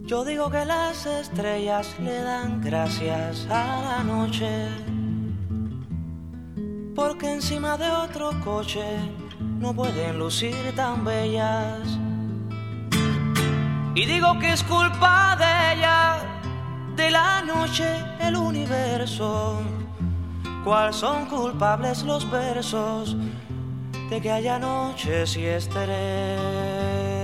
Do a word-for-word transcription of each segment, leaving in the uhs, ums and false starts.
Yo digo que las estrellas le dan gracias a la noche, porque encima de otro coche no pueden lucir tan bellas. Y digo que es culpa de ella, de la noche, el universo. ¿Cuál son culpables los versos de que haya noches y estrellas?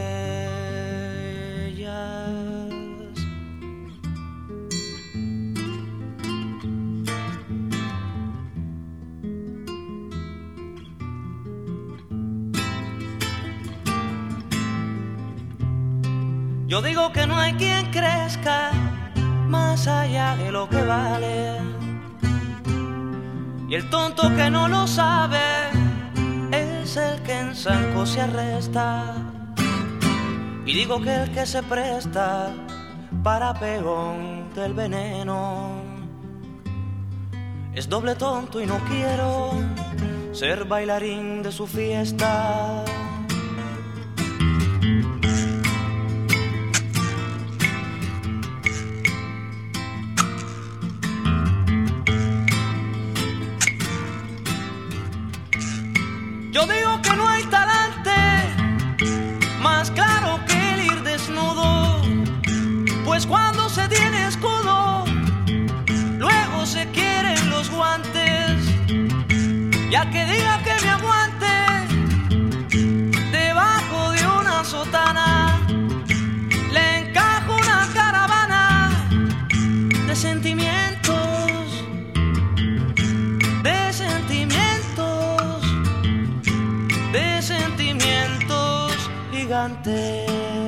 Yo digo que no hay quien crezca más allá de lo que vale, y el tonto que no lo sabe es el que en zanco se arresta. Y digo que el que se presta para peón del veneno es doble tonto, y no quiero ser bailarín de su fiesta. Yo digo que no hay talante más claro que el ir desnudo, pues cuando se tiene escudo, luego se quieren los guantes. Ya que diga que me aguante debajo de una sotana, le encajo una caravana de sentimientos, de sentimientos, de sentimientos gigantes.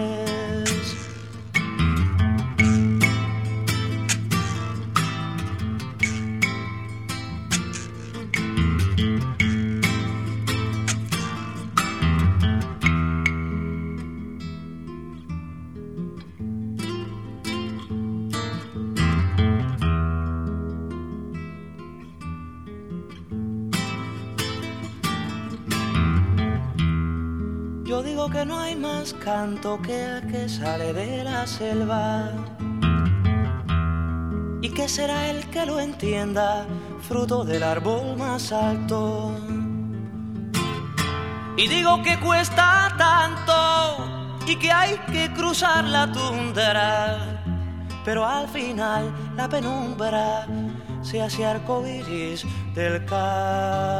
Yo digo que no hay más canto que el que sale de la selva, y que será el que lo entienda, fruto del árbol más alto. Y digo que cuesta tanto y que hay que cruzar la tundra, pero al final la penumbra se hace arcoiris del campo.